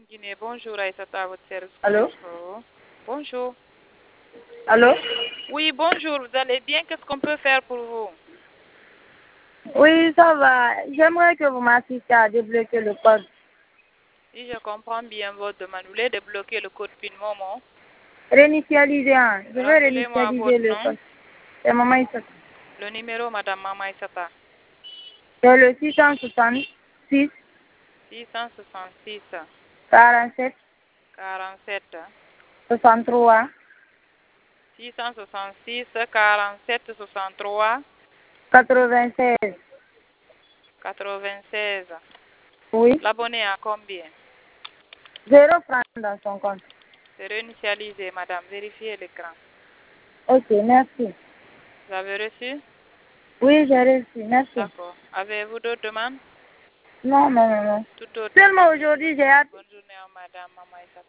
Guinée, bonjour Aïssata, à votre service. Allô? Bonjour. Allô? Oui, bonjour, vous allez bien? Qu'est-ce qu'on peut faire pour vous? Oui, ça va. J'aimerais que vous m'assistiez à débloquer le code. Si je comprends bien votre demande, vous voulez débloquer le code PIN Momo? Réinitialiser, hein. Je vais Rappelez-moi réinitialiser votre le nom. code. C'est Maman Issata. Le numéro, Madame Mama Aïssata. C'est le 666 666 47 47 63 666 47 63 96. 96. Oui. L'abonné a combien? 0 francs dans son compte. C'est réinitialisé, madame. Vérifiez l'écran. Ok, merci. Vous avez reçu? Oui, j'ai reçu. Merci. D'accord. Avez-vous d'autres demandes? Non, non, non, non. Tout autre. Seulement aujourd'hui, j'ai hâte. Bonne journée à madame Mama Aïssata.